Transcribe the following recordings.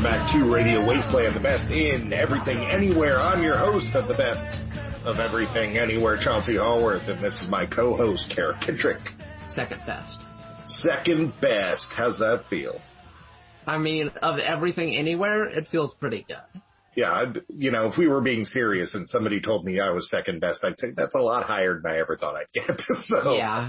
back to Radio Wasteland, the best in everything, anywhere. I'm your host of the best of everything, anywhere, Chauncey Hallworth, and this is my co-host, Kara Kittrick. Second best. Second best. How's that feel? I mean, of everything, anywhere, it feels pretty good. Yeah, if we were being serious and somebody told me I was second best, I'd say that's a lot higher than I ever thought I'd get. So. Yeah,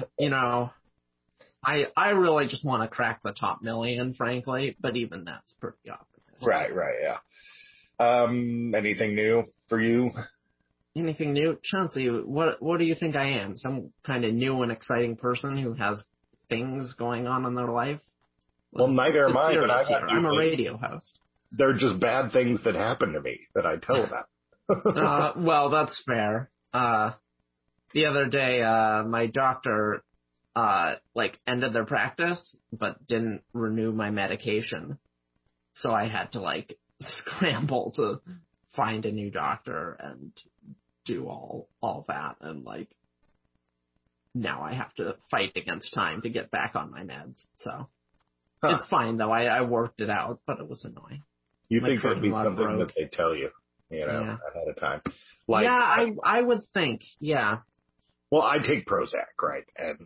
I really just want to crack the top million, frankly, but even that's pretty optimistic. Right, yeah. Anything new for you? Anything new? Chauncey, what do you think I am? Some kind of new and exciting person who has things going on in their life? Well, neither am I, but I'm a radio host. They're just bad things that happen to me that I tell about. Well, that's fair. The other day, my doctor ended their practice, but didn't renew my medication. So I had to, scramble to find a new doctor and do all that. And, now I have to fight against time to get back on my meds. So it's fine, though. I worked it out, but it was annoying. You think that'd be something that they tell you, ahead of time? I would think, yeah. Well, I take Prozac, right?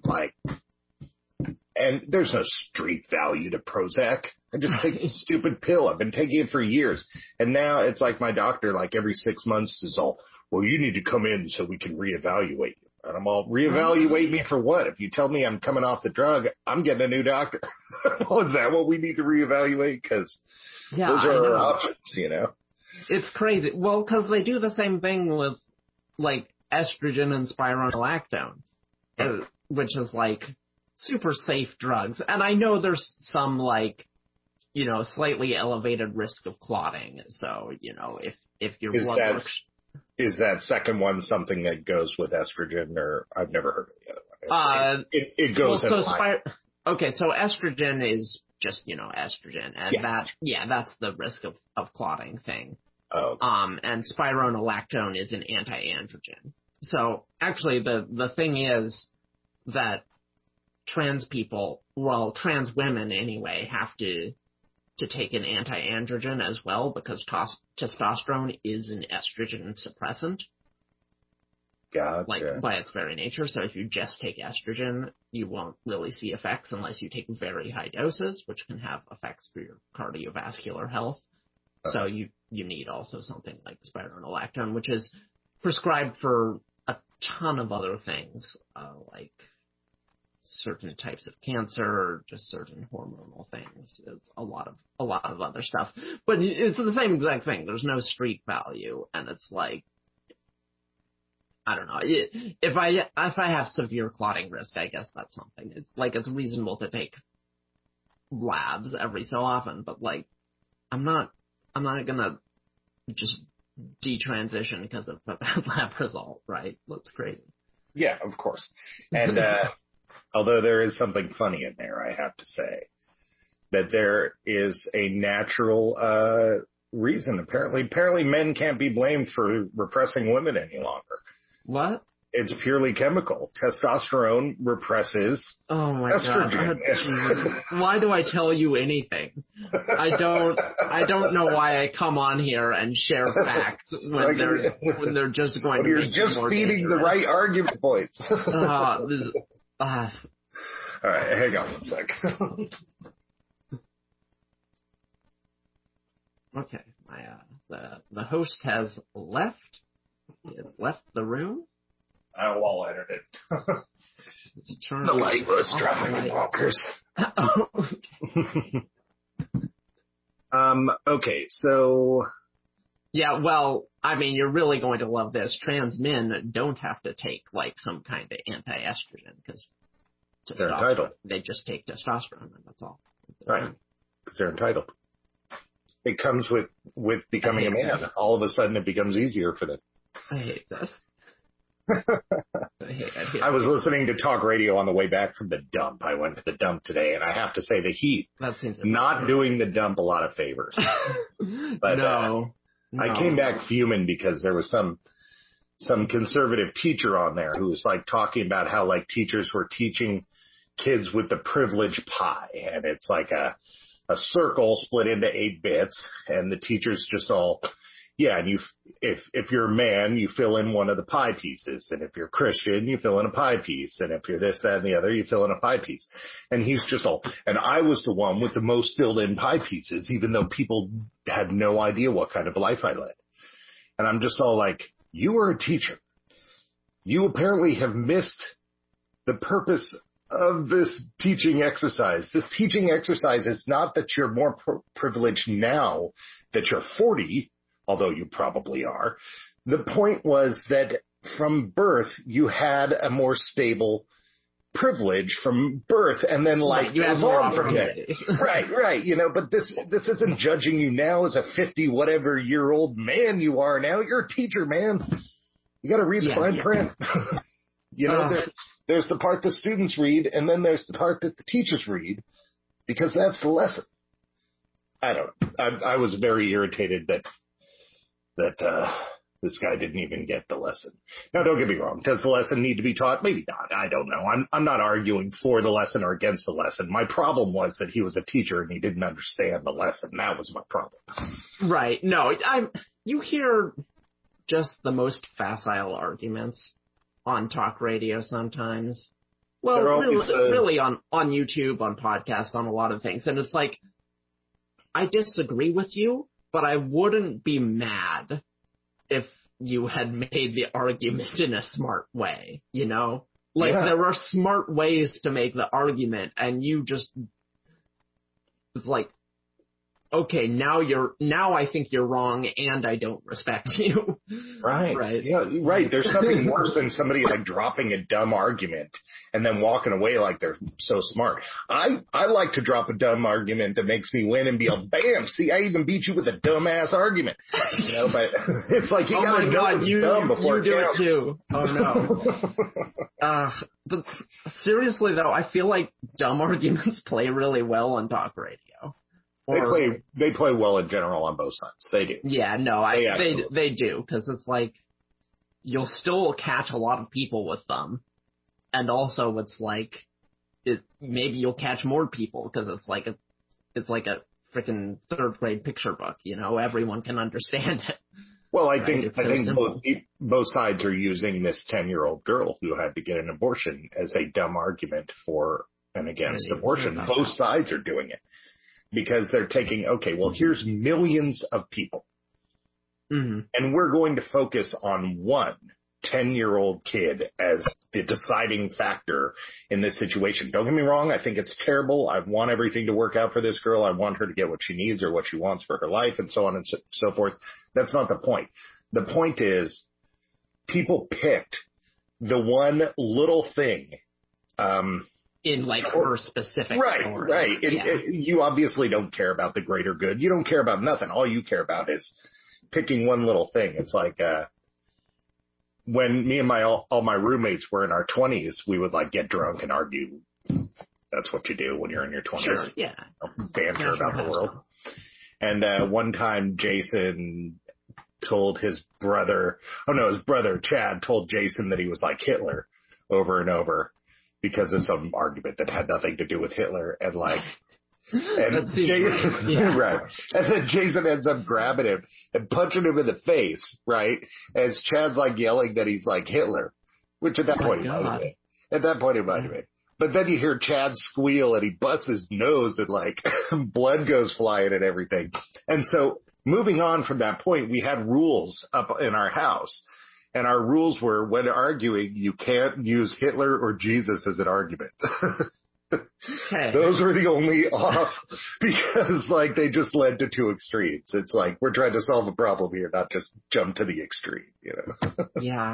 And there's no street value to Prozac. I just take this stupid pill. I've been taking it for years. And now it's like my doctor, every 6 months is all, well, you need to come in so we can reevaluate you. And I'm all, reevaluate me for what? If you tell me I'm coming off the drug, I'm getting a new doctor. Well, is that what we need to reevaluate? Because those are our options, It's crazy. Well, because they do the same thing with, estrogen and spironolactone, which is, super safe drugs. And I know there's some, slightly elevated risk of clotting. So, if your blood works... Is that second one something that goes with estrogen, or I've never heard of the other one? It goes Okay, so estrogen is just, estrogen. And that's the risk of clotting thing. Oh. And spironolactone is an anti-androgen. So actually the thing is that trans women anyway, have to take an anti-androgen as well, because testosterone is an estrogen suppressant. Gotcha. By its very nature. So if you just take estrogen, you won't really see effects unless you take very high doses, which can have effects for your cardiovascular health. Okay. So you need also something like spironolactone, which is prescribed for a ton of other things, like certain types of cancer, or just certain hormonal things. It's a lot of other stuff, but it's the same exact thing. There's no street value, and it's I don't know. If I have severe clotting risk, I guess that's something. It's reasonable to take labs every so often, but I'm not gonna just detransition because of a bad lab result, right? That's crazy. Yeah, of course. And although there is something funny in there, I have to say that there is a natural reason. Apparently men can't be blamed for repressing women any longer. What? It's purely chemical. Testosterone represses estrogen. Why do I tell you anything? I don't know why I come on here and share facts when they're just going to you're make just more feeding dangerous. the right argument points. All right, hang on one sec. Okay, the host has left. He has left the room. I wall edited. The light was driving me bonkers. Okay, so... Yeah, well, I mean, you're really going to love this. Trans men don't have to take, some kind of anti-estrogen, because they're entitled. They just take testosterone, and that's all. Right, because they're entitled. It comes with becoming a man. This. All of a sudden, it becomes easier for them. I hate this. I was listening to talk radio on the way back from the dump. I went to the dump today, and I have to say the heat not doing the dump a lot of favors. But no. I came back fuming because there was some conservative teacher on there who was talking about how teachers were teaching kids with the privilege pie, and it's a a circle split into 8 bits, and the teacher's just all, yeah, and if you're a man, you fill in one of the pie pieces, and if you're Christian, you fill in a pie piece, and if you're this, that, and the other, you fill in a pie piece. And he's just all, and I was the one with the most filled in pie pieces, even though people had no idea what kind of life I led. And I'm just all like, you are a teacher. You apparently have missed the purpose of this teaching exercise. This teaching exercise is not that you're more privileged now that you're 40, although you probably are. The point was that from birth, you had a more stable privilege from birth, and then right, you have more opportunities. Right. But this isn't judging you now as a 50 whatever year old man you are now. You're a teacher, man. You got to read the fine print. There's the part the students read, and then there's the part that the teachers read, because that's the lesson. I don't know. I was very irritated that this guy didn't even get the lesson. Now, don't get me wrong. Does the lesson need to be taught? Maybe not. I don't know. I'm not arguing for the lesson or against the lesson. My problem was that he was a teacher and he didn't understand the lesson. That was my problem. Right. No, you hear just the most facile arguments on talk radio sometimes. Well, really on YouTube, on podcasts, on a lot of things. And it's like, I disagree with you, but I wouldn't be mad if you had made the argument in a smart way, There are smart ways to make the argument, and you just, it's like, okay, now I think you're wrong, and I don't respect you. Right. Yeah, right. There's nothing worse than somebody like dropping a dumb argument and then walking away like they're so smart. I like to drop a dumb argument that makes me win and be like, bam, see, I even beat you with a dumbass argument. But it's like, you gotta know it's dumb before you do it too. Oh no. But seriously though, I feel like dumb arguments play really well on talk radio. They play well in general on both sides. They do. Yeah, no, they do, because it's like, you'll still catch a lot of people with them, and also it's like, maybe you'll catch more people, because it's like a freaking 3rd grade picture book, everyone can understand it. Well, I think both sides are using this 10-year-old girl who had to get an abortion as a dumb argument for and against abortion. Both sides are doing it. Because they're taking, okay, well, here's millions of people. Mm-hmm. And we're going to focus on one 10-year-old kid as the deciding factor in this situation. Don't get me wrong. I think it's terrible. I want everything to work out for this girl. I want her to get what she needs or what she wants for her life and so on and so forth. That's not the point. The point is people picked the one little thing, in like her specific story. Right. You obviously don't care about the greater good. You don't care about nothing. All you care about is picking one little thing. It's like, when me and all my roommates were in our 20s, we would like get drunk and argue. That's what you do when you're in your 20s. Sure, yeah. Banter about the world. And, one time Jason told his brother Chad told Jason that he was like Hitler over and over, because of some argument that had nothing to do with Hitler, and Jason, right. And then Jason ends up grabbing him and punching him in the face, right? As Chad's like yelling that he's like Hitler, which at that point he might have been. But then you hear Chad squeal and he busts his nose and like blood goes flying and everything. And so moving on from that point, we had rules up in our house. And our rules were, when arguing, you can't use Hitler or Jesus as an argument. Okay. Those were the only off, because like they just led to two extremes. It's like, we're trying to solve a problem here, not just jump to the extreme, Yeah.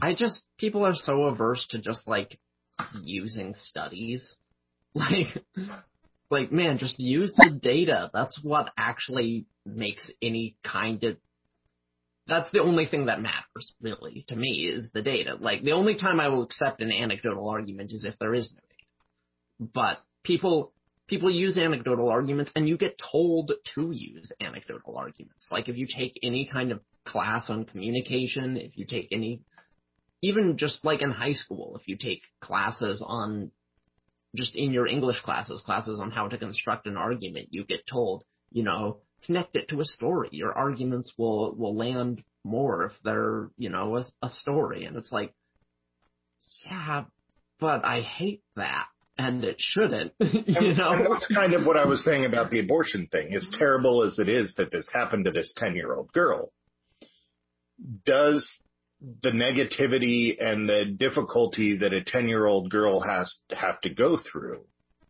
People are so averse to just, like, using studies. Like, man, just use the data. That's what actually makes any kind of... That's the only thing that matters, really, to me, is the data. Like, the only time I will accept an anecdotal argument is if there is no data. But people use anecdotal arguments, and you get told to use anecdotal arguments. Like, if you take any kind of class on communication, if you take any... Even just, like, in high school, if you take classes on... Just in your English classes on how to construct an argument, you get told, connect it to a story. Your arguments will land more if they're, a story. And it's like, yeah, but I hate that. And it shouldn't, And that's kind of what I was saying about the abortion thing. As terrible as it is that this happened to this 10-year-old girl, does the negativity and the difficulty that a 10-year-old girl has to have to go through,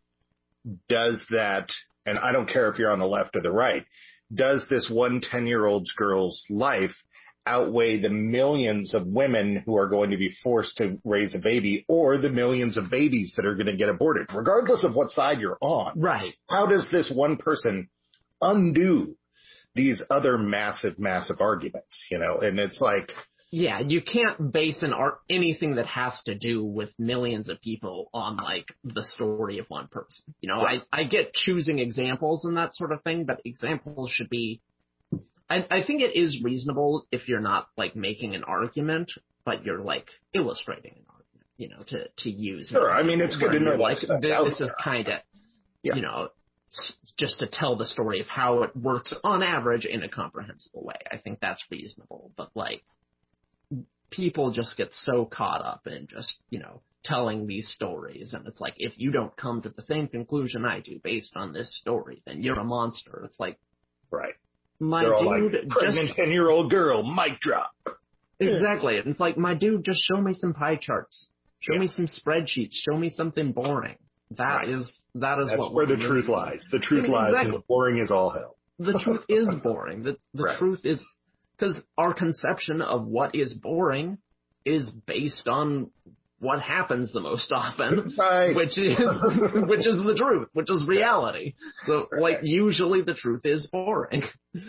does that, and I don't care if you're on the left or the right, does this one 10-year-old girl's life outweigh the millions of women who are going to be forced to raise a baby, or the millions of babies that are going to get aborted, regardless of what side you're on? Right. How does this one person undo these other massive, massive arguments, And it's like... Yeah, you can't base anything that has to do with millions of people on, like, the story of one person. I get choosing examples and that sort of thing, but examples should be... I think it is reasonable if you're not, like, making an argument, but you're, like, illustrating an argument, to use. Sure, I mean, it's good to know, like, this is kind of, just to tell the story of how it works on average in a comprehensible way. I think that's reasonable, but, like, people just get so caught up in just, telling these stories. And it's like, if you don't come to the same conclusion I do based on this story, then you're a monster. It's like, right. My They're dude, like, pregnant 10-year-old girl, mic drop. Exactly. It's like, my dude, just show me some pie charts. Show me some spreadsheets. Show me something boring. That's where the truth lies. The truth lies in boring as all hell. The truth is boring. The truth is... Because our conception of what is boring is based on what happens the most often, right. which is the truth, which is reality. So, like, usually the truth is boring.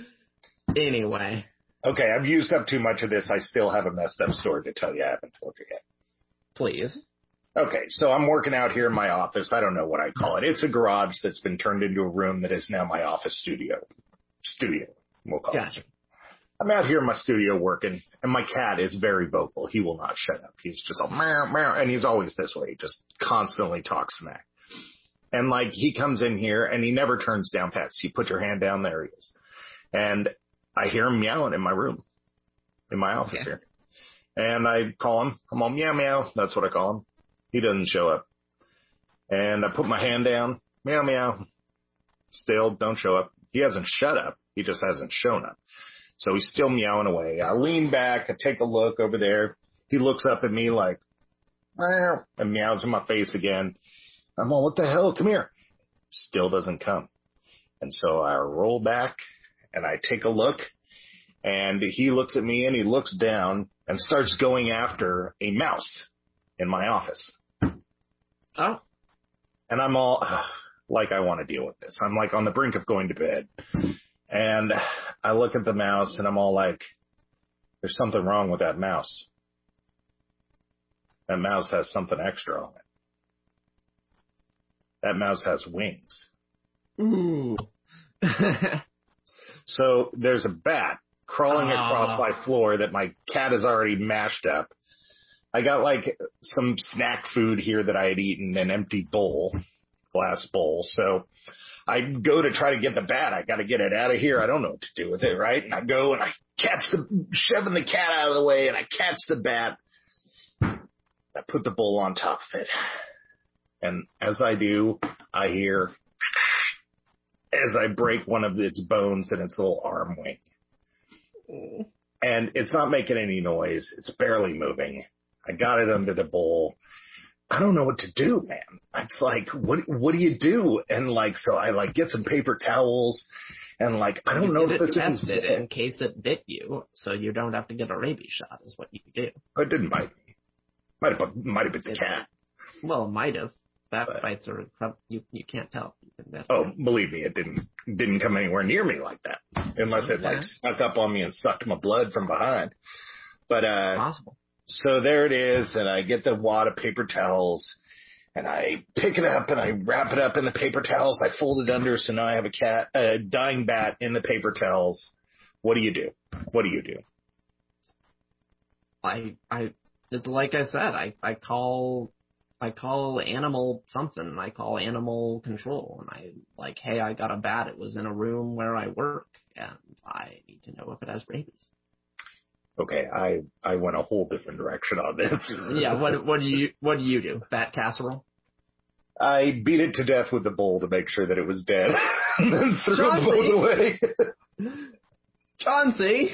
Anyway. Okay, I've used up too much of this. I still have a messed up story to tell you. I haven't told you yet. Please. Okay, so I'm working out here in my office. I don't know what I call it. It's a garage that's been turned into a room that is now my office studio. We'll call it. I'm out here in my studio working, and my cat is very vocal. He will not shut up. He's just all meow, meow, and he's always this way. He just constantly talks smack. And, like, he comes in here, and he never turns down pets. You put your hand down, there he is. And I hear him meowing in my room, in my office here. And I call him. I'm all meow, meow. That's what I call him. He doesn't show up. And I put my hand down, meow, meow. Still don't show up. He hasn't shut up. He just hasn't shown up. So he's still meowing away. I lean back. I take a look over there. He looks up at me like, meow, and meows in my face again. I'm all, what the hell? Come here. Still doesn't come. And so I roll back and I take a look, and he looks at me and he looks down and starts going after a mouse in my office. Oh. And I'm all like, I want to deal with this. I'm like on the brink of going to bed. And I look at the mouse and I'm all like, there's something wrong with that mouse. That mouse has something extra on it. That mouse has wings. Ooh. So there's a bat crawling across my floor that my cat has already mashed up. I got like some snack food here that I had eaten, an empty bowl, glass bowl. So I go to try to get the bat. I got to get it out of here. I don't know what to do with it, right? And I go and I shoving the cat out of the way, and I catch the bat. I put the bowl on top of it. And as I do, I hear as I break one of its bones in its little arm wing. And it's not making any noise. It's barely moving. I got it under the bowl. I don't know what to do, man. It's like, what do you do? And like, so I like get some paper towels And like, I don't know if it's it's tested in case it bit you, so you don't have to get a rabies shot. Is what you do. It didn't bite me. Might have been the cat. Well, might have. Bat bites are you can't tell. Believe me, it didn't come anywhere near me like that, unless it like snuck up on me and sucked my blood from behind. But possible. So there it is, and I get the wad of paper towels, and I pick it up and I wrap it up in the paper towels. I fold it under, so now I have a dying bat in the paper towels. What do you do? What do you do? Like I said, I call animal something. I call animal control, and I like, hey, I got a bat. It was in a room where I work, and I need to know if it has rabies. Okay, I went a whole different direction on this. Yeah, what do you do? Bat casserole? I beat it to death with the bowl to make sure that it was dead, and then threw the bowl away. Chauncey,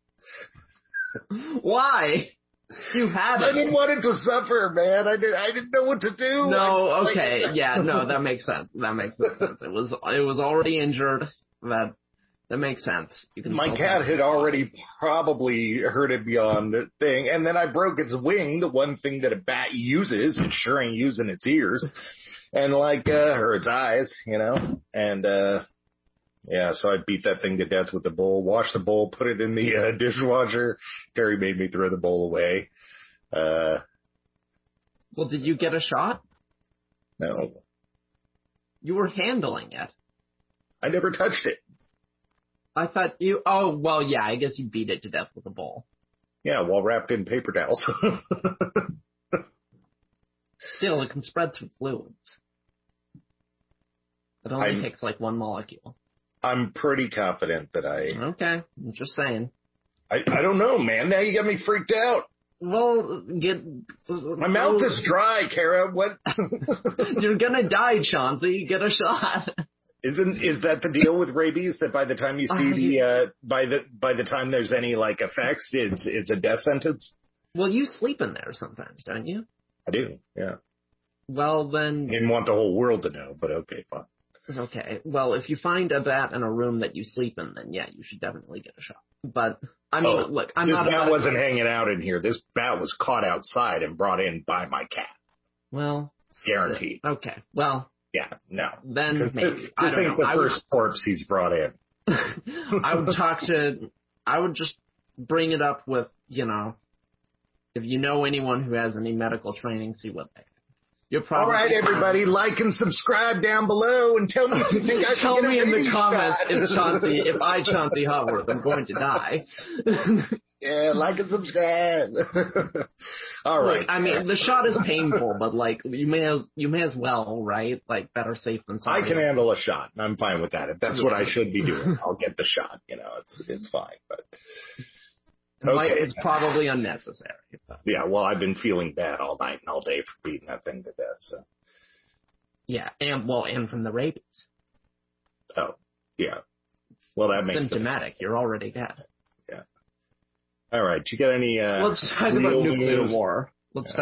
why? You had it. I didn't want it to suffer, man. I didn't know what to do. No, okay, yeah, no, that makes sense. That makes sense. It was already injured. That makes sense. My cat had already probably hurted beyond the thing, and then I broke its wing, the one thing that a bat uses. It sure ain't using its ears, and or its eyes, and yeah, so I beat that thing to death with the bowl, washed the bowl, put it in the dishwasher. Terry made me throw the bowl away. Well, did you get a shot? No. You were handling it. I never touched it. I thought you... Oh, well, yeah, I guess you beat it to death with a bowl. Yeah, while wrapped in paper towels. Still, it can spread through fluids. It only takes like one molecule. I'm pretty confident that Okay, I'm just saying. I don't know, man. Now you got me freaked out. Well, my mouth is dry, Kara. What? You're gonna die, Chauncey. Get a shot. Is that the deal with rabies? That by the time you see by the time there's any effects, it's a death sentence? Well, you sleep in there sometimes, don't you? I do, yeah. Well, then... I didn't want the whole world to know, but okay, fine. Okay, well, if you find a bat in a room that you sleep in, then yeah, you should definitely get a shot. But, I mean, look, I'm not... This bat wasn't hanging out in here. This bat was caught outside and brought in by my cat. Well... Guaranteed. Okay, well... Yeah, no. Then maybe. This ain't the first corpse he's brought in. I would just bring it up with, if you know anyone who has any medical training, see what they think. You're probably... All right, everybody, like and subscribe down below and tell me if you think I should Tell get me a in the rabies comments shot. if I, Chauncey Hopworth, am going to die. Yeah, like and subscribe. All right. Look, I mean, the shot is painful, but you may as well, right? Better safe than sorry. I can handle a shot. I'm fine with that. If that's what I should be doing, I'll get the shot. It's fine. But okay, it's probably unnecessary. But. Yeah. Well, I've been feeling bad all night and all day for beating that thing to death. So. Yeah, and from the rabies. Oh, yeah. Well, that makes symptomatic. You're already dead. All right, you got any? Let's talk about nuclear war. All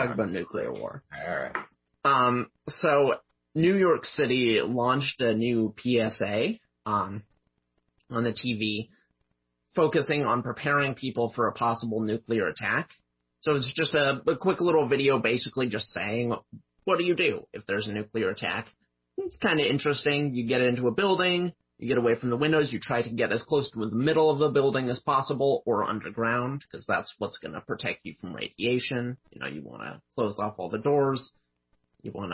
right. So New York City launched a new PSA on the TV, focusing on preparing people for a possible nuclear attack. So it's just a quick little video, basically just saying, what do you do if there's a nuclear attack? It's kind of interesting. You get into a building. You get away from the windows, you try to get as close to the middle of the building as possible or underground, because that's what's going to protect you from radiation. You want to close off all the doors. You want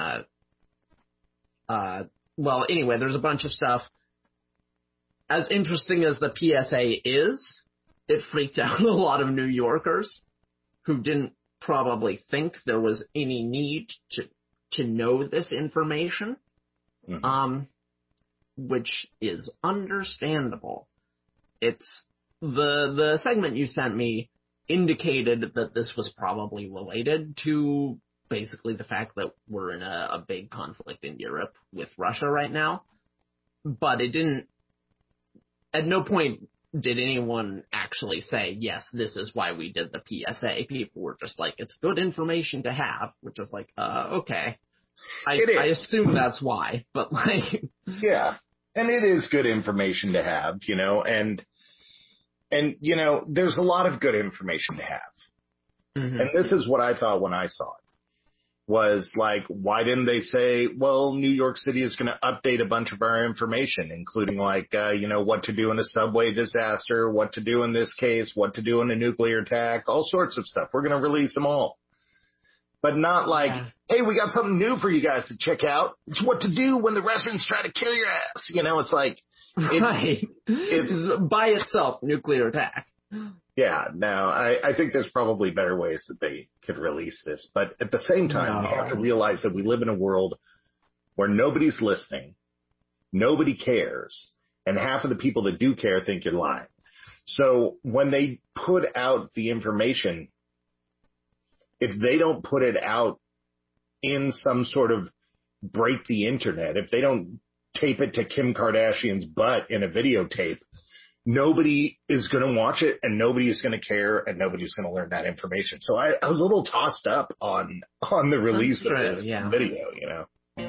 to, well, anyway, there's a bunch of stuff. As interesting as the PSA is, it freaked out a lot of New Yorkers who didn't probably think there was any need to know this information. Mm-hmm. Which is understandable. It's the segment you sent me indicated that this was probably related to basically the fact that we're in a big conflict in Europe with Russia right now. But it didn't, at no point did anyone actually say, yes, this is why we did the PSA. People were just like, it's good information to have, which is like, okay. I assume that's why, but Yeah. And it is good information to have, and, there's a lot of good information to have. Mm-hmm. And this is what I thought when I saw it. Was like, why didn't they say, well, New York City is going to update a bunch of our information, including like, what to do in a subway disaster, what to do in this case, what to do in a nuclear attack, all sorts of stuff. We're going to release them all. But not like, hey, we got something new for you guys to check out. It's what to do when the Russians try to kill your ass. It's like, it's by itself, nuclear attack. Yeah, no, I think there's probably better ways that they could release this. But at the same time, we have to realize that we live in a world where nobody's listening, nobody cares, and half of the people that do care think you're lying. So when they put out the information, if they don't put it out in some sort of break the internet, if they don't tape it to Kim Kardashian's butt in a videotape, nobody is going to watch it, and nobody is going to care, and nobody's going to learn that information. So I was a little tossed up on the release of this video,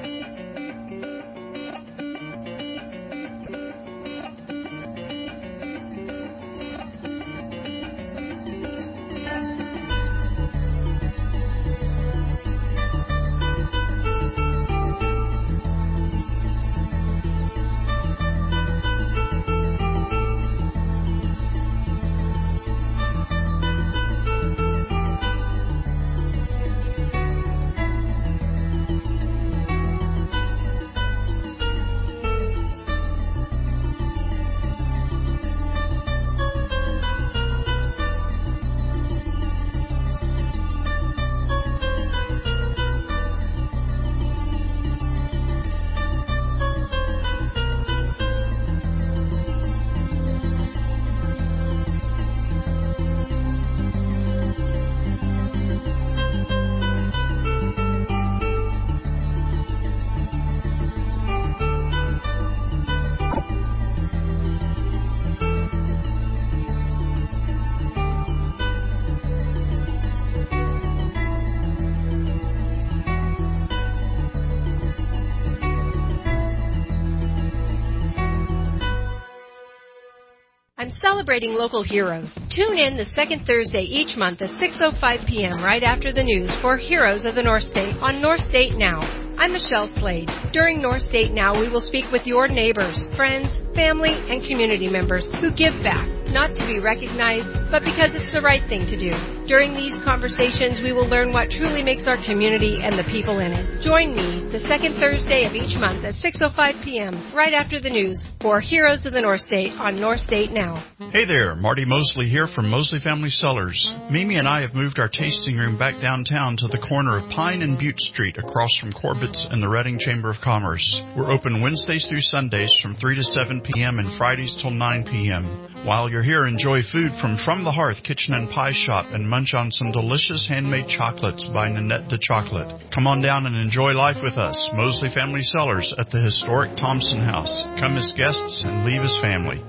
I'm celebrating local heroes. Tune in the second Thursday each month at 6:05 p.m. right after the news for Heroes of the North State on North State Now. I'm Michelle Slade. During North State Now, we will speak with your neighbors, friends, family, and community members who give back, not to be recognized, but because it's the right thing to do. During these conversations, we will learn what truly makes our community and the people in it. Join me the second Thursday of each month at 6:05 p.m. right after the news for Heroes of the North State on North State Now. Hey there, Marty Mosley here from Mosley Family Cellars. Mimi and I have moved our tasting room back downtown to the corner of Pine and Butte Street across from Corbett's and the Reading Chamber of Commerce. We're open Wednesdays through Sundays from 3 to 7 p.m. and Fridays till 9 p.m. While you're here, enjoy food from the Hearth Kitchen and Pie Shop and munch on some delicious handmade chocolates by Nanette de Chocolate. Come on down and enjoy life with us, Mosley Family Cellars at the historic Thompson House. Come as guests and leave as family.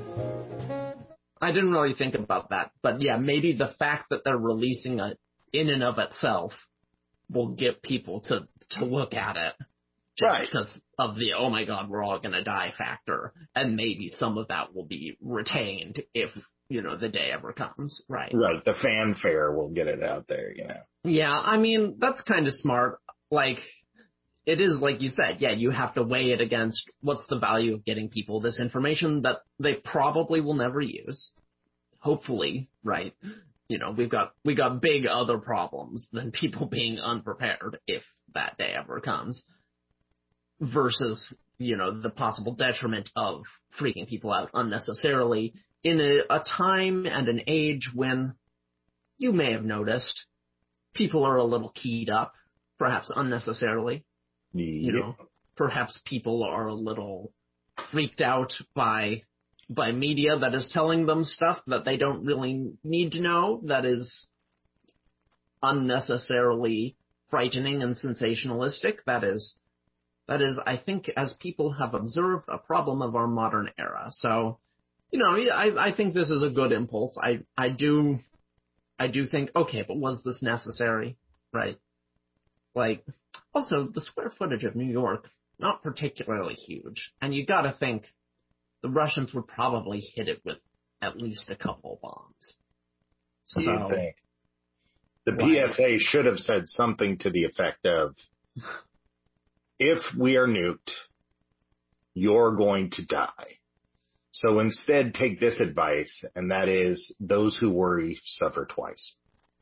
I didn't really think about that, but yeah, maybe the fact that they're releasing it in and of itself will get people to look at it. Just because of the, oh my God, we're all going to die factor. And maybe some of that will be retained if, the day ever comes, right? Right, the fanfare will get it out there, Yeah, I mean, that's kind of smart. Like, it is like you said, yeah, you have to weigh it against what's the value of getting people this information that they probably will never use. Hopefully, right? We got big other problems than people being unprepared if that day ever comes. Versus, the possible detriment of freaking people out unnecessarily in a time and an age when you may have noticed people are a little keyed up, perhaps unnecessarily. Yeah. Perhaps people are a little freaked out by media that is telling them stuff that they don't really need to know, that is unnecessarily frightening and sensationalistic. That is, I think, as people have observed, a problem of our modern era. So, I think this is a good impulse. I do think, okay, but was this necessary? Right? Like, also, the square footage of New York, not particularly huge. And you gotta think, the Russians would probably hit it with at least a couple bombs. So you think the PSA should have said something to the effect of, if we are nuked, you're going to die. So instead, take this advice, and that is, those who worry suffer twice.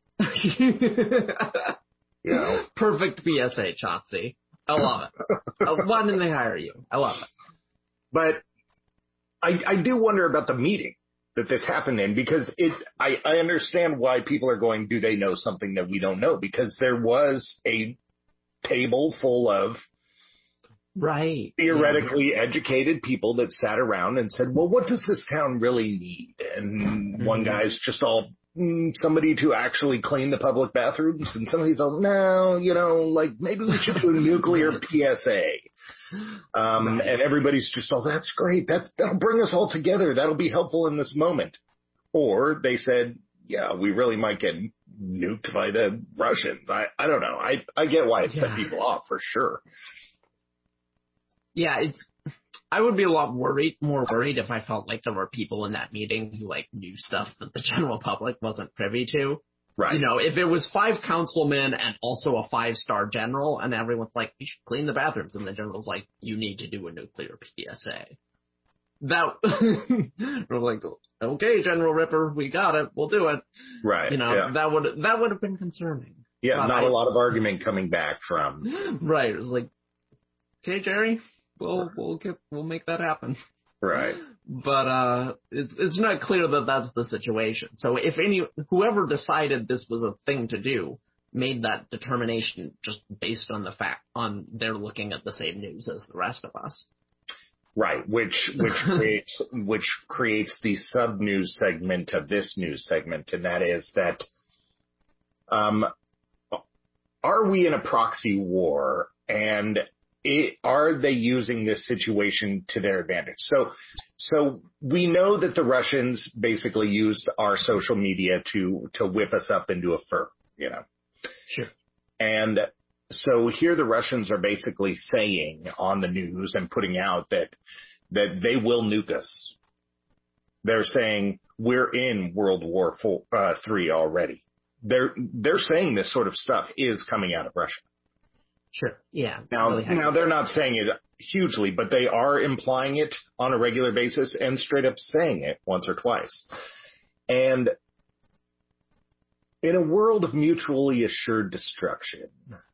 You know? Perfect PSA, Chauncey. I love it. Why didn't they hire you? I love it. But I do wonder about the meeting that this happened in, because I understand why people are going, do they know something that we don't know? Because there was a table full of theoretically educated people that sat around and said, well, what does this town really need? And one guy's just all, somebody to actually clean the public bathrooms, and somebody's all, no, like maybe we should do a nuclear PSA. And everybody's just all, that's great. That'll bring us all together. That'll be helpful in this moment. Or they said, yeah, we really might get nuked by the Russians. I don't know. I get why it set people off for sure. Yeah, I would be a lot more worried if I felt like there were people in that meeting who knew stuff that the general public wasn't privy to. Right. If it was 5 councilmen and also a 5-star general, and everyone's like, we should clean the bathrooms, and the general's like, you need to do a nuclear PSA. We're like, okay, General Ripper, we got it, we'll do it. Right. That would have been concerning. Yeah, but not a lot of argument coming back from. Right. It was like, okay, Jerry, we'll make that happen. Right. But it's not clear that that's the situation. So if whoever decided this was a thing to do made that determination just based on the fact they're looking at the same news as the rest of us. Right, which creates the sub news segment of this news segment, and that is that are we in a proxy war, and are they using this situation to their advantage? So we know that the Russians basically used our social media to whip us up into a fur, Sure. And so here the Russians are basically saying on the news and putting out that they will nuke us. They're saying we're in World War III already. They're saying this sort of stuff is coming out of Russia. Sure. Yeah. Now they're not saying it hugely, but they are implying it on a regular basis and straight up saying it once or twice. And in a world of mutually assured destruction,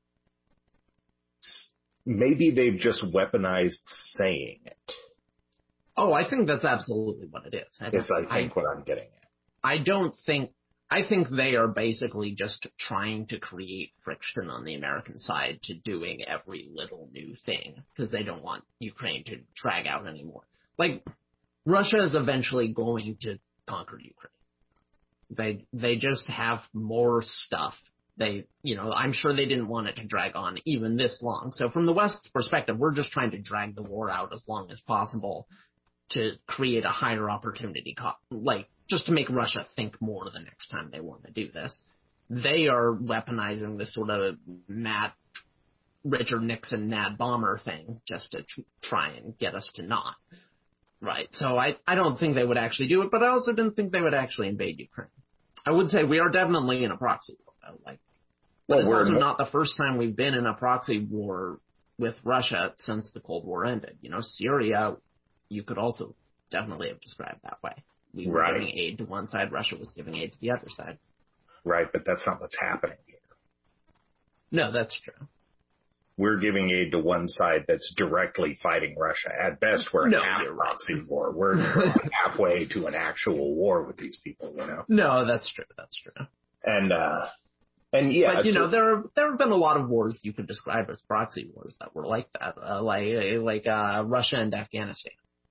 maybe they've just weaponized saying it. Oh, I think that's absolutely what it is. I think what I'm getting at. I think they are basically just trying to create friction on the American side to doing every little new thing because they don't want Ukraine to drag out anymore. Russia is eventually going to conquer Ukraine. They just have more stuff. I'm sure they didn't want it to drag on even this long. So from the West's perspective, we're just trying to drag the war out as long as possible to create a higher opportunity cost, just to make Russia think more the next time they want to do this. They are weaponizing this sort of Richard Nixon Mad Bomber thing just to try and get us to not. Right. So I don't think they would actually do it, but I also didn't think they would actually invade Ukraine. I would say we are definitely in a proxy war, though. But it's also not the first time we've been in a proxy war with Russia since the Cold War ended. Syria, you could also definitely have described that way. We were giving aid to one side, Russia was giving aid to the other side. Right, but that's not what's happening here. No, that's true. We're giving aid to one side that's directly fighting Russia. At best, we're in half proxy war. We're halfway to an actual war with these people, No, that's true. That's true. And yeah. But, there have been a lot of wars you could describe as proxy wars that were like that, like Russia and Afghanistan.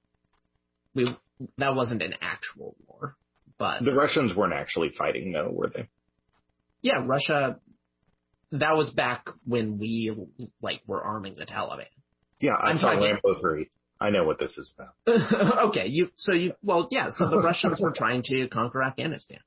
That wasn't an actual war, but the Russians weren't actually fighting, though, were they? Yeah, Russia. That was back when we were arming the Taliban. Yeah, I saw Rambo 3. I know what this is about. Okay, so the Russians were trying to conquer Afghanistan.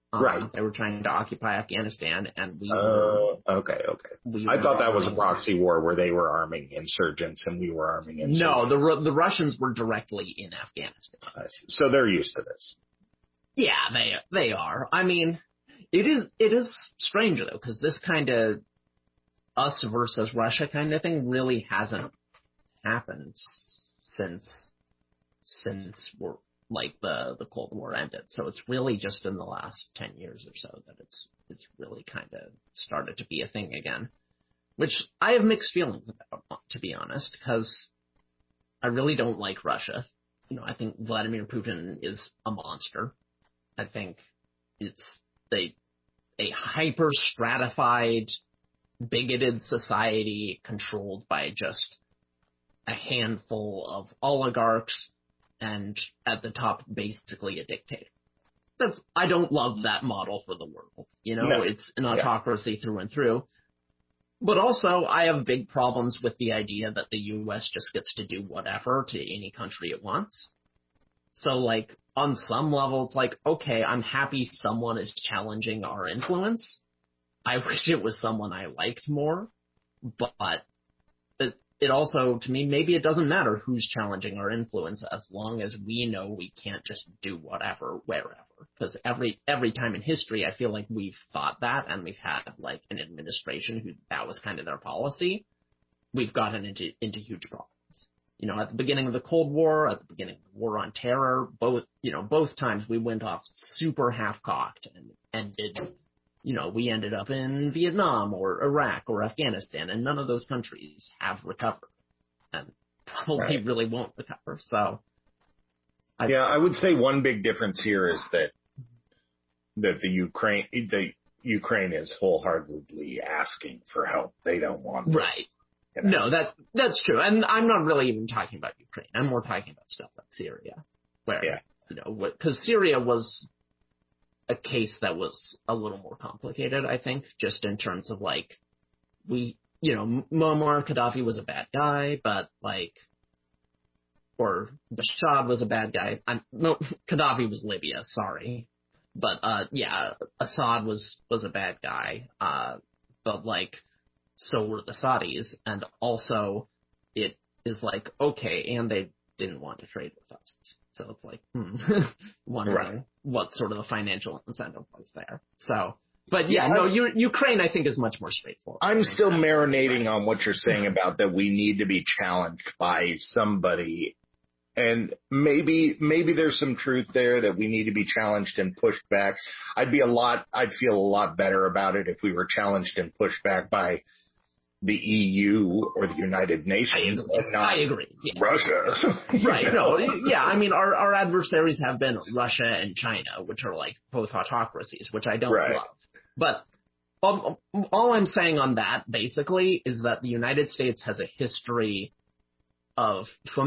Right. They were trying to occupy Afghanistan, and we okay. I thought that was a proxy war where they were arming insurgents and we were arming insurgents. No, the Russians were directly in Afghanistan. I see. So they're used to this. Yeah, they are. I mean, it is strange though, because this kind of us versus Russia kind of thing really hasn't happened since we're like the Cold War ended. So it's really just in the last 10 years or so that it's really kind of started to be a thing again, which I have mixed feelings about, to be honest, because I really don't like Russia. You know, I think Vladimir Putin is a monster. I think it's a hyper stratified, bigoted society controlled by just a handful of oligarchs, and at the top, basically a dictator. I don't love that model for the world. You know, no. It's an autocracy through and through. But also, I have big problems with the idea that the U.S. just gets to do whatever to any country it wants. So, like, on some level, it's like, okay, I'm happy someone is challenging our influence. I wish it was someone I liked more. But it also, to me, maybe it doesn't matter who's challenging our influence as long as we know we can't just do whatever, wherever. Because every time in history, I feel like we've thought that, and we've had, like, an administration who that was kind of their policy. We've gotten into huge problems. You know, at the beginning of the Cold War, at the beginning of the War on Terror, both times we went off super half-cocked and ended. You know, we ended up in Vietnam or Iraq or Afghanistan, and none of those countries have recovered and probably really won't recover. So, I would say one big difference here is that the Ukraine is wholeheartedly asking for help. They don't want this. Right. You know? No, that's true. And I'm not really even talking about Ukraine. I'm more talking about stuff like Syria, where, you know, because Syria was a case that was a little more complicated, I think, just in terms of, like, Muammar Gaddafi was a bad guy, but, like, or Bashar was a bad guy. No, Gaddafi was Libya, sorry. But, Assad was a bad guy. But, like, so were the Saudis. And also, it is like, okay, and they didn't want to trade with us. So it's like, wondering what sort of the financial incentive was there. So, but Ukraine, I think, is much more straightforward. I'm still marinating on what you're saying about that we need to be challenged by somebody. And maybe there's some truth there that we need to be challenged and pushed back. I'd feel a lot better about it if we were challenged and pushed back by the EU or the United Nations and not Russia. Right. No. Yeah. I mean, our adversaries have been Russia and China, which are like both autocracies, which I don't love. But all I'm saying on that basically is that the United States has a history of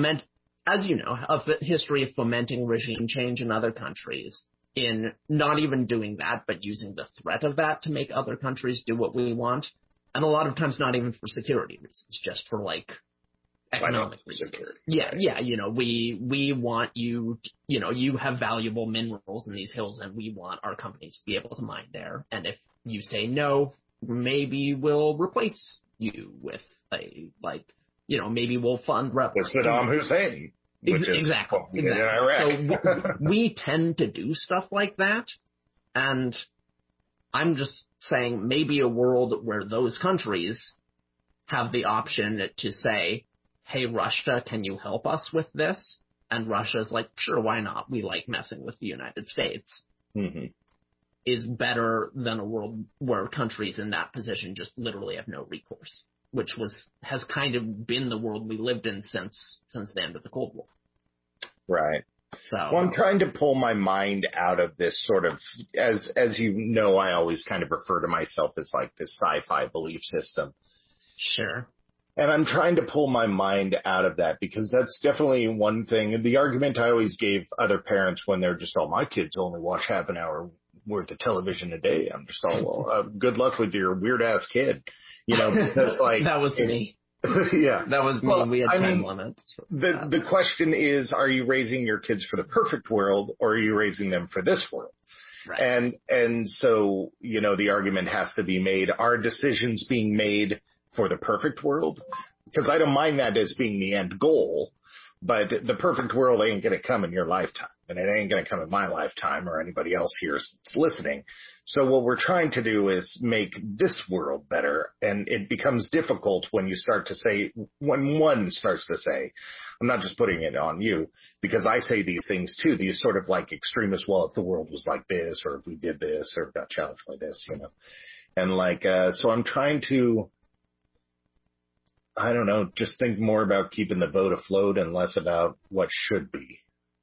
history of fomenting regime change in other countries, in not even doing that, but using the threat of that to make other countries do what we want. And a lot of times not even for security reasons, just for, like, economic reasons. Security. Yeah, you know, we want you have valuable minerals in these hills, and we want our companies to be able to mine there. And if you say no, maybe we'll replace you with maybe we'll fund rebels. With Saddam Hussein. Exactly. In Iraq. So we tend to do stuff like that, and I'm just saying maybe a world where those countries have the option to say, hey, Russia, can you help us with this? And Russia's like, sure, why not? We like messing with the United States. Mm-hmm. Is better than a world where countries in that position just literally have no recourse, which has kind of been the world we lived in since the end of the Cold War. Right. So, well, I'm trying to pull my mind out of this sort of, as you know, I always kind of refer to myself as like this sci-fi belief system. Sure. And I'm trying to pull my mind out of that because that's definitely one thing. And the argument I always gave other parents when they're just, my kids only watch half an hour worth of television a day. I'm just good luck with your weird ass kid, you know, because like that was me. Yeah. That was me. We had time limits. The question is, are you raising your kids for the perfect world or are you raising them for this world? Right. And so, the argument has to be made, are decisions being made for the perfect world? Because I don't mind that as being the end goal, but the perfect world ain't going to come in your lifetime, and it ain't going to come in my lifetime or anybody else here that's listening. So what we're trying to do is make this world better, and it becomes difficult when one starts to say, I'm not just putting it on you, because I say these things too, these sort of like extremist, well, if the world was like this, or if we did this, or got challenged by this, and so I'm trying to, I don't know, just think more about keeping the boat afloat and less about what should be.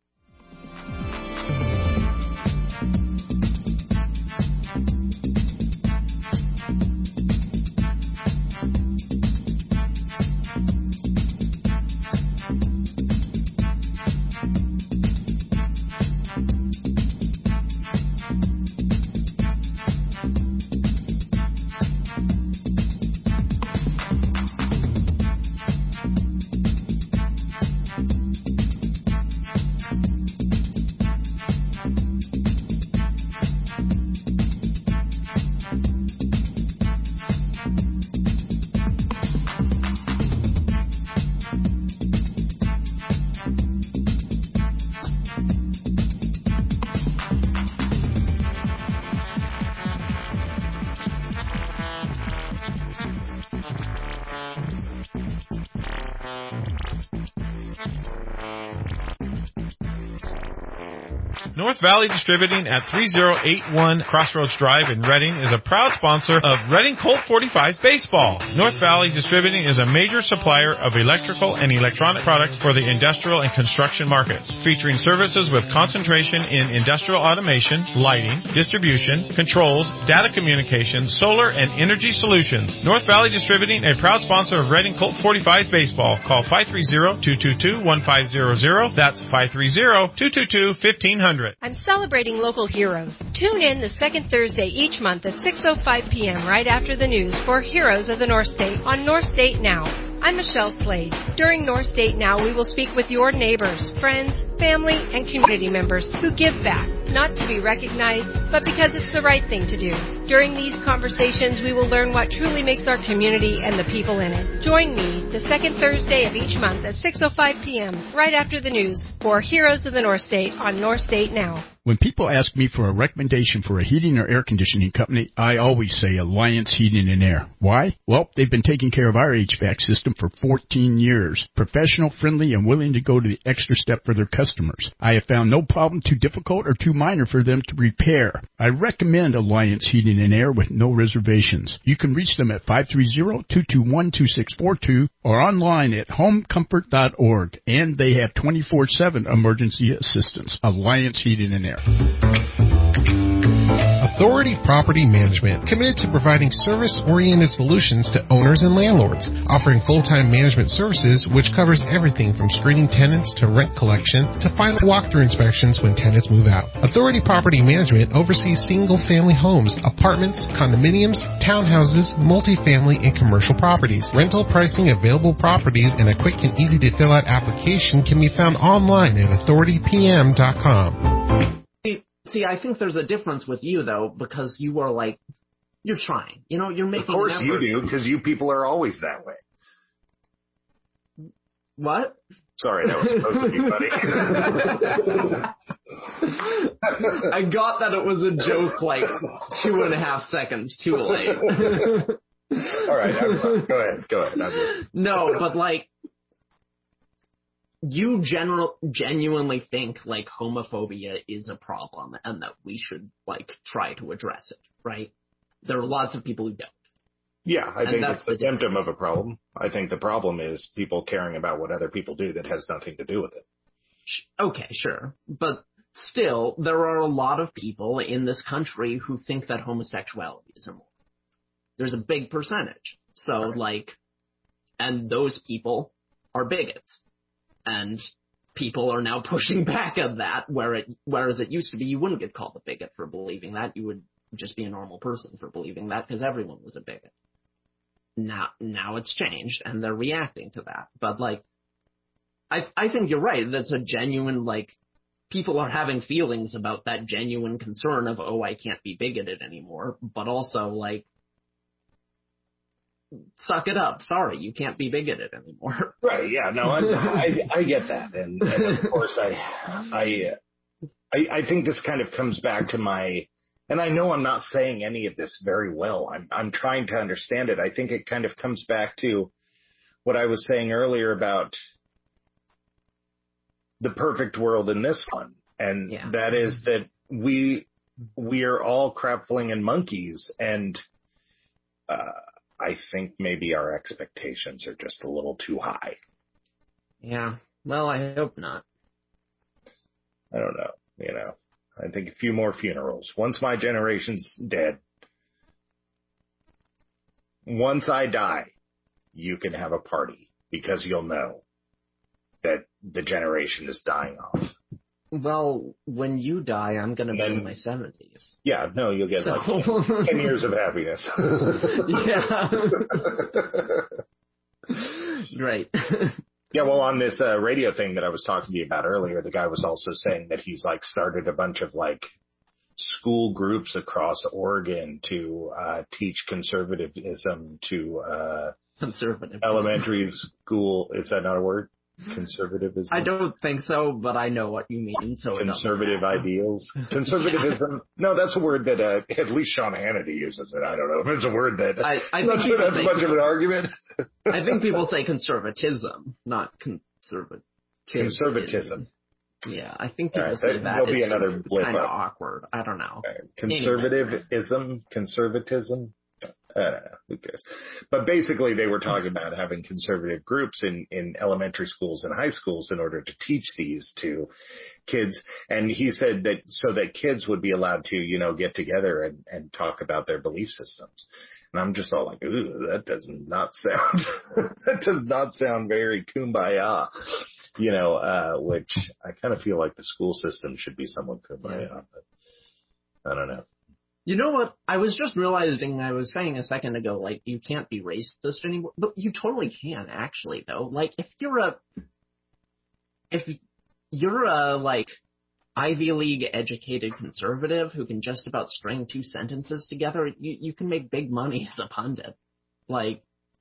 North Valley Distributing at 3081 Crossroads Drive in Reading is a proud sponsor of Reading Colt 45 Baseball. North Valley Distributing is a major supplier of electrical and electronic products for the industrial and construction markets, featuring services with concentration in industrial automation, lighting, distribution, controls, data communications, solar, and energy solutions. North Valley Distributing, a proud sponsor of Reading Colt 45 Baseball. Call 530-222-1500. That's 530-222-1500. I'm celebrating local heroes. Tune in the second Thursday each month at 6:05 p.m. right after the news for Heroes of the North State on North State Now. I'm Michelle Slade. During North State Now, we will speak with your neighbors, friends, family, and community members who give back, not to be recognized, but because it's the right thing to do. During these conversations, we will learn what truly makes our community and the people in it. Join me the second Thursday of each month at 6:05 p.m. right after the news for Heroes of the North State on North State Now. When people ask me for a recommendation for a heating or air conditioning company, I always say Alliance Heating and Air. Why? Well, they've been taking care of our HVAC system for 14 years. Professional, friendly, and willing to go to the extra step for their customers. I have found no problem too difficult or too minor for them to repair. I recommend Alliance Heating and Air with no reservations. You can reach them at 530-221-2642 or online at homecomfort.org. And they have 24/7 emergency assistance. Alliance Heating and Air. Authority Property Management, committed to providing service-oriented solutions to owners and landlords, offering full-time management services which covers everything from screening tenants to rent collection to final walkthrough inspections when tenants move out. Authority Property Management oversees single-family homes, apartments, condominiums, townhouses, multifamily, and commercial properties. Rental pricing, available properties, and a quick and easy-to-fill-out application can be found online at authoritypm.com. See, I think there's a difference with you, though, because you are like, you're trying. You're making Of course you do, because you people are always that way. What? Sorry, that was supposed to be funny. I got that it was a joke like 2.5 seconds too late. All right, go ahead. No, but like, you genuinely think like homophobia is a problem and that we should like try to address it, right? There are lots of people who don't. Yeah, I think it's the symptom of a problem. I think the problem is people caring about what other people do that has nothing to do with it. Okay, sure. But still, there are a lot of people in this country who think that homosexuality is immoral. There's a big percentage. So, like, and those people are bigots. And people are now pushing back on that, whereas it used to be you wouldn't get called a bigot for believing that. You would just be a normal person for believing that because everyone was a bigot. Now it's changed, and they're reacting to that. But, like, I think you're right. That's a genuine, like, people are having feelings about that genuine concern of, I can't be bigoted anymore, but also, like, suck it up. Sorry, you can't be bigoted anymore. Right, yeah, no, I get that. And of course, I think this kind of comes back to and I know I'm not saying any of this very well. I'm trying to understand it. I think it kind of comes back to what I was saying earlier about the perfect world in this one. And that is that we are all crapfling monkeys. And I think maybe our expectations are just a little too high. Yeah. Well, I hope not. I don't know. I think a few more funerals. Once my generation's dead, once I die, you can have a party because you'll know that the generation is dying off. Well, when you die, I'm going to be in my 70s. Yeah, no, you'll get like 10 years of happiness. Yeah. Great. Yeah, well, on this radio thing that I was talking to you about earlier, the guy was also saying that he's like started a bunch of like school groups across Oregon to teach conservatism to elementary school. Is that not a word? Conservatism? I don't think so, but I know what you mean. So conservative ideals. Conservatism. No, that's a word that at least Sean Hannity uses it. I don't know if it's a word that I'm not sure that's much of an argument. I think people say conservatism, not conservatism. Conservatism. Yeah, I think people say that. There'll be another blip kind of up. awkward. I don't know. Conservatism, conservatism. I don't know. Who cares? But basically, they were talking about having conservative groups in elementary schools and high schools in order to teach these to kids. And he said that so that kids would be allowed to, get together and talk about their belief systems. And I'm just all like, ooh, that does not sound very kumbaya, which I kind of feel like the school system should be somewhat kumbaya, but I don't know. You know what? I was just realizing, I was saying a second ago, like, you can't be racist anymore. But you totally can, actually, though. Like, if you're a like, Ivy League educated conservative who can just about string two sentences together, you can make big money as a pundit. Like,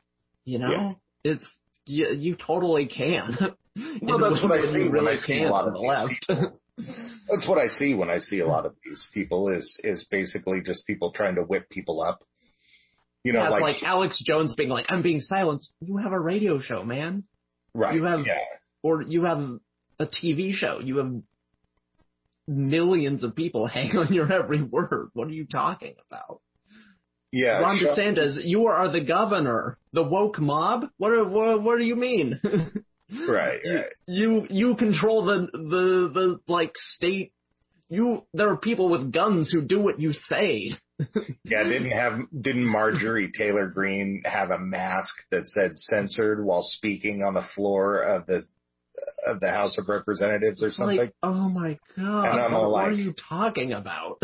it's, you totally can. Well, that's what I see when I see a lot of the left. That's what I see when I see a lot of these people is basically just people trying to whip people up. Like Alex Jones being like, I'm being silenced. You have a radio show, man. Right. Or you have a TV show. You have millions of people hang on your every word. What are you talking about? Yeah. Ron DeSantis, you are the governor. The woke mob? What do you mean? Right. You control the like state. There are people with guns who do what you say. Yeah, didn't Marjorie Taylor Greene have a mask that said censored while speaking on the floor of the House of Representatives or something? Like, oh my God. And I'm what are you talking about?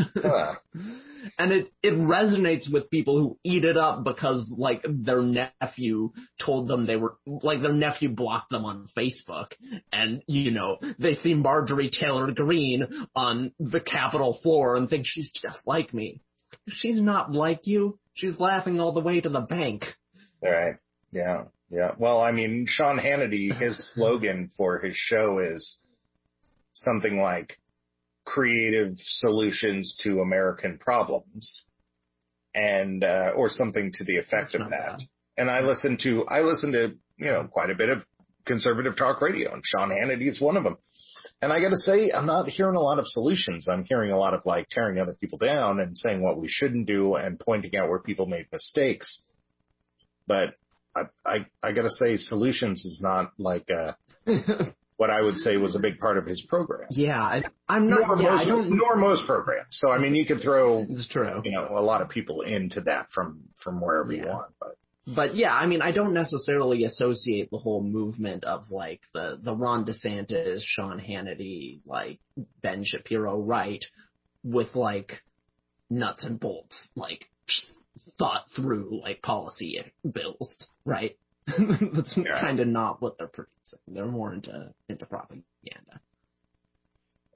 And it resonates with people who eat it up because, like, their nephew told them their nephew blocked them on Facebook. And, they see Marjorie Taylor Greene on the Capitol floor and think she's just like me. She's not like you. She's laughing all the way to the bank. All right. Yeah. Yeah. Well, I mean, Sean Hannity, his slogan for his show is something like creative solutions to American problems and, or something to the effect of that. Bad. And I listen to, quite a bit of conservative talk radio, and Sean Hannity is one of them. And I got to say, I'm not hearing a lot of solutions. I'm hearing a lot of like tearing other people down and saying what we shouldn't do and pointing out where people made mistakes. But I got to say, solutions is not like what I would say was a big part of his program. Yeah, I'm not. Nor most programs. So I mean, you could throw it's true. A lot of people into that from wherever you want. But yeah, I mean, I don't necessarily associate the whole movement of like the Ron DeSantis, Sean Hannity, like Ben Shapiro right with like nuts and bolts, like thought through like policy bills, right? That's kind of not what they're producing. They're more into propaganda.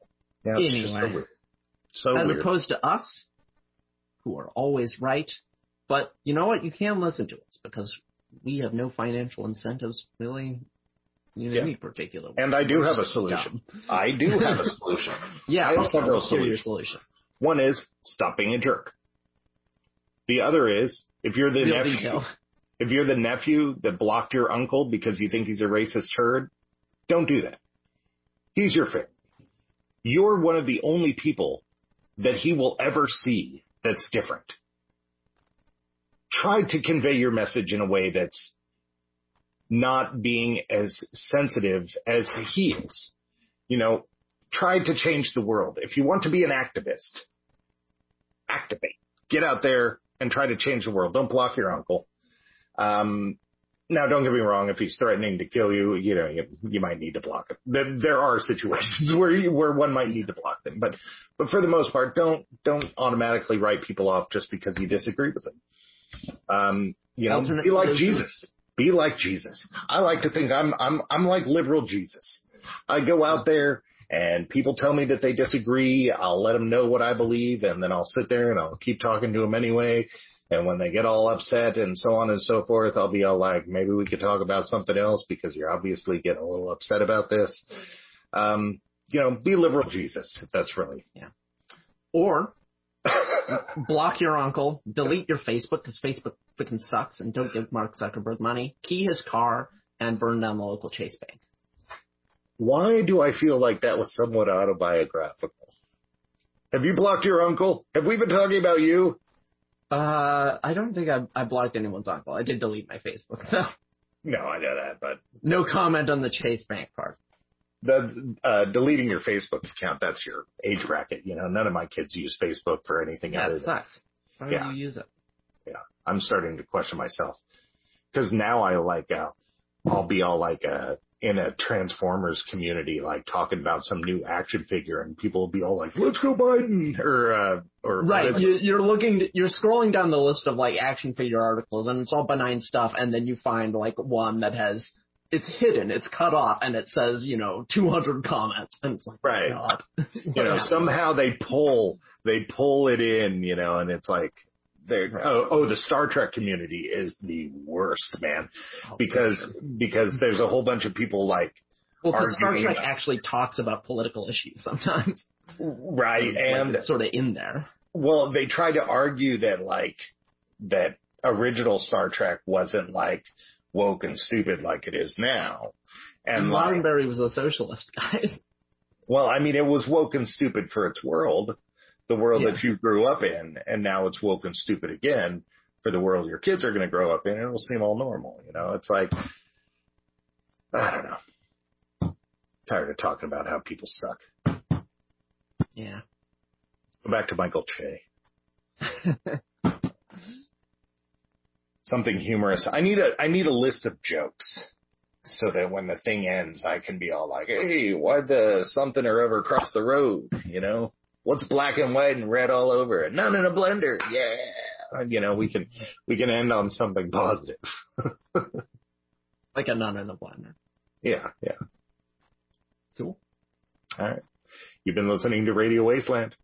Yeah, it's just so Anyway. weird. So As weird. opposed to us, who are always right. But you know what? You can listen to us because we have no financial incentives, really, in any particular way. And I do We're have a just solution. dumb. I do have a solution. Yeah, I have okay, several let's hear your solutions. solution. One is stop being a jerk. The other is if you're the Real nephew, detail. if you're the nephew that blocked your uncle because you think he's a racist turd, don't do that. He's your friend. You're one of the only people that he will ever see that's different. Try to convey your message in a way that's not being as sensitive as he is. You know, try to change the world. If you want to be an activist, activate. Get out there and try to change the world. Don't block your uncle. Now, don't get me wrong. If he's threatening to kill you, you know, you might need to block him. There are situations where one might need to block them, but for the most part, don't automatically write people off just because you disagree with them. You know, be like Jesus. Be like Jesus. I like to think I'm like liberal Jesus. I go out there and people tell me that they disagree. I'll let them know what I believe, and then I'll sit there and I'll keep talking to them anyway. And when they get all upset and so on and so forth, I'll be all like, maybe we could talk about something else because you're obviously getting a little upset about this. You know, be liberal Jesus, if that's really. Yeah. Or block your uncle, delete your Facebook because Facebook freaking sucks, and don't give Mark Zuckerberg money, key his car, and burn down the local Chase Bank. Why do I feel like that was somewhat autobiographical? Have you blocked your uncle? Have we been talking about you? I don't think I blocked anyone's uncle. I did delete my Facebook, though. No, I know that, but No comment on the Chase Bank part. The deleting your Facebook account, that's your age bracket. You know, none of my kids use Facebook for anything other That than. sucks. Why do you use it? Yeah, I'm starting to question myself because now I'll be all like in a Transformers community, like talking about some new action figure, and people will be all like, "Let's go Biden," or right. You're scrolling down the list of like action figure articles, and it's all benign stuff, and then you find like one that has. It's hidden, it's cut off, and it says, 200 comments. And it's like, right. God. Somehow they pull it in, and it's like, the Star Trek community is the worst, man. Because there's a whole bunch of people like. Well, because Star Trek actually talks about political issues sometimes. Right. So and it's sort of in there. Well, they try to argue that original Star Trek wasn't like woke and stupid like it is now. And Roddenberry was a socialist, guys. Well, I mean, it was woke and stupid for its world, the world that you grew up in, and now it's woke and stupid again for the world your kids are going to grow up in, and it'll seem all normal. It's like, I don't know. Tired of talking about how people suck. Yeah. Go back to Michael Che. Something humorous. I need a list of jokes so that when the thing ends, I can be all like, hey, why'd the something or ever cross the road? What's black and white and red all over it? None in a blender. Yeah. We can end on something positive. Like a none in a blender. Yeah. Cool. All right. You've been listening to Radio Wasteland.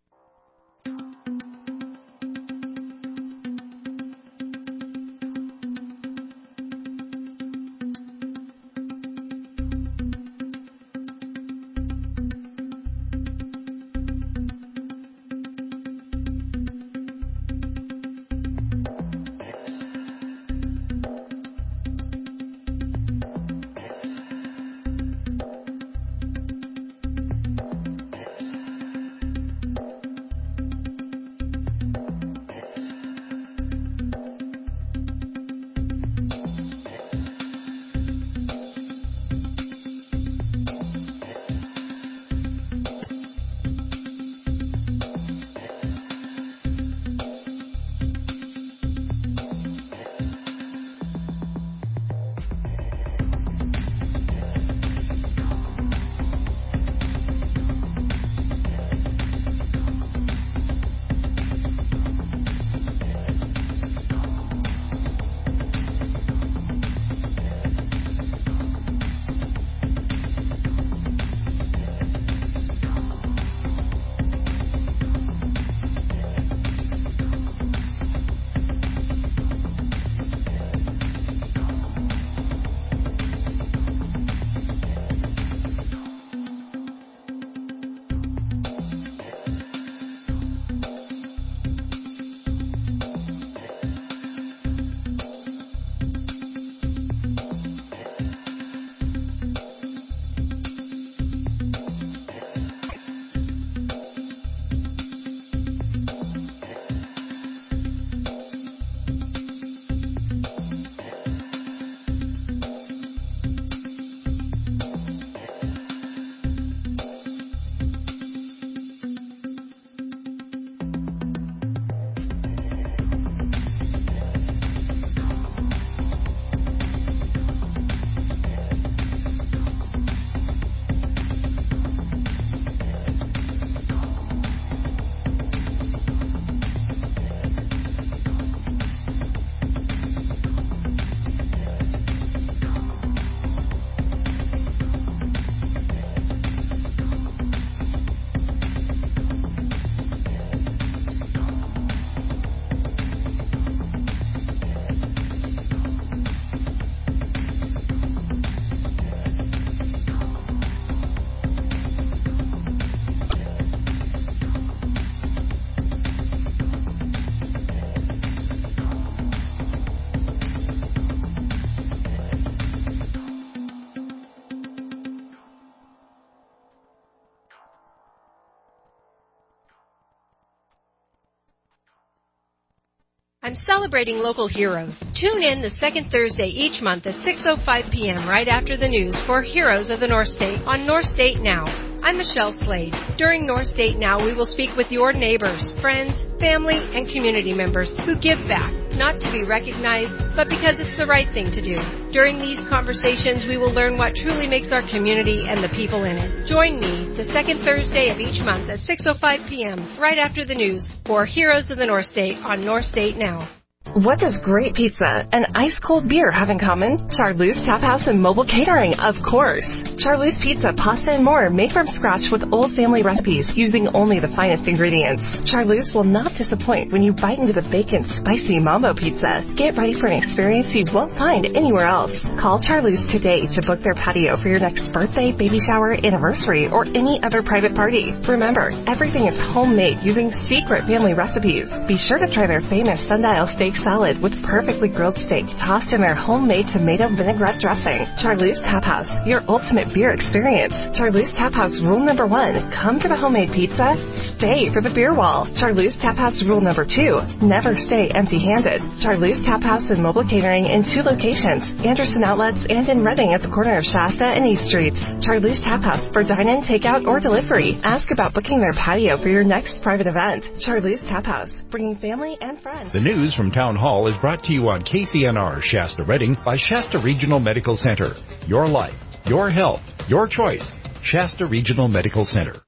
I'm celebrating local heroes. Tune in the second Thursday each month at 6:05 p.m. right after the news for Heroes of the North State on North State Now. I'm Michelle Slade. During North State Now, we will speak with your neighbors, friends, family, and community members who give back, not to be recognized, but because it's the right thing to do. During these conversations, we will learn what truly makes our community and the people in it. Join me the second Thursday of each month at 6:05 p.m. right after the news for Heroes of the North State on North State Now. What does great pizza and ice-cold beer have in common? Charleuse Tap House and Mobile Catering, of course. Charleuse Pizza, pasta, and more made from scratch with old family recipes using only the finest ingredients. Charleuse will not disappoint when you bite into the bacon spicy mambo pizza. Get ready for an experience you won't find anywhere else. Call Charleuse today to book their patio for your next birthday, baby shower, anniversary, or any other private party. Remember, everything is homemade using secret family recipes. Be sure to try their famous sundial steak salad with perfectly grilled steak tossed in their homemade tomato vinaigrette dressing. Charleuse Tap House, your ultimate beer experience. Charleuse Tap House rule number 1, come for the homemade pizza, stay for the beer wall. Charleuse Tap House rule number 2, never stay empty-handed. Charleuse Tap House and Mobile Catering in 2 locations, Anderson Outlets and in Reading at the corner of Shasta and East Streets. Charleuse Tap House for dine-in, takeout, or delivery. Ask about booking their patio for your next private event. Charleuse Tap House, bringing family and friends. The news from Town Hall is brought to you on KCNR Shasta Reading by Shasta Regional Medical Center. Your life, your health, your choice. Shasta Regional Medical Center.